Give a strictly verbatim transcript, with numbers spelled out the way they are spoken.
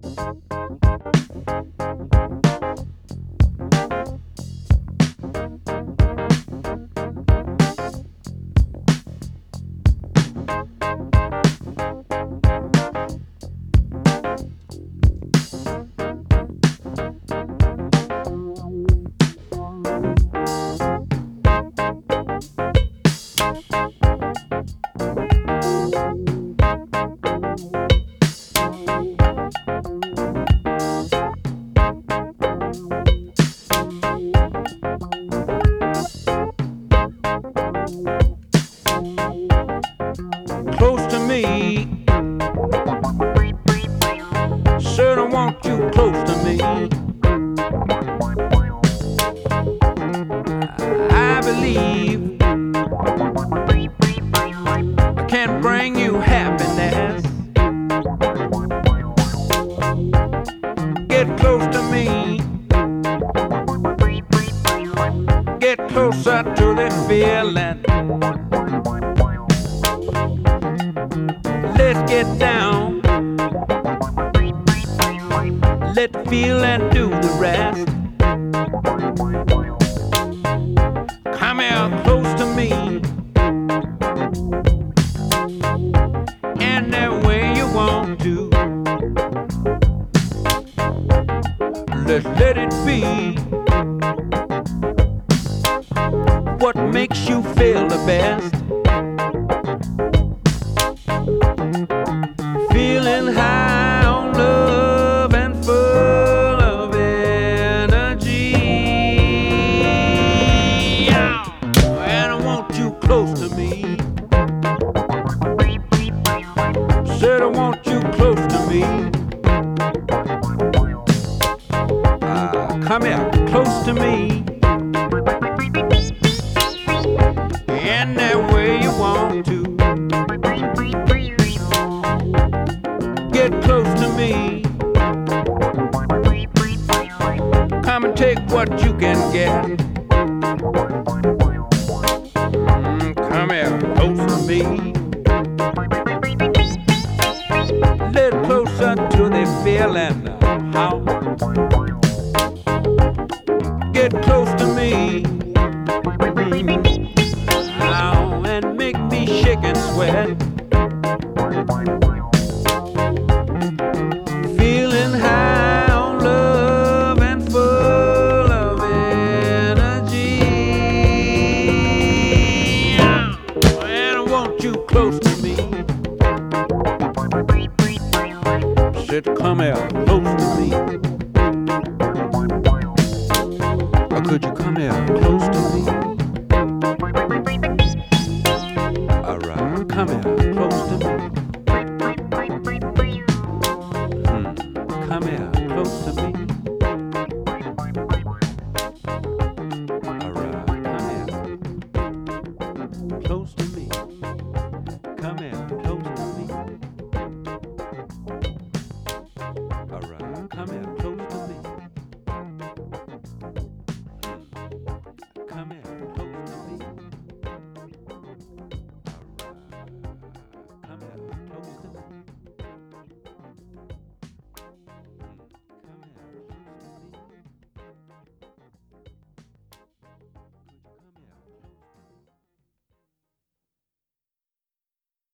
Close to me, sure don't want you close to me. I believe I can bring you happiness. Get close to me, get closer to the feeling. Let's get down, let the feeling do the rest. Come here close to me, any way you want to. Let's let it be what makes you feel the best. Feeling high on love and full of energy. And I want you close to me. Said I want you close to me. Uh, come here, close to me. Any way you want to. Get close to me. Come and take what you can get. Mm, come here, close to me. Little closer to the feeling. How? Get close to me. Now and make me shake and sweat. Feeling high on love and full of energy. And I want you close to me. Said come here, close to me. Or could you come here, close to me?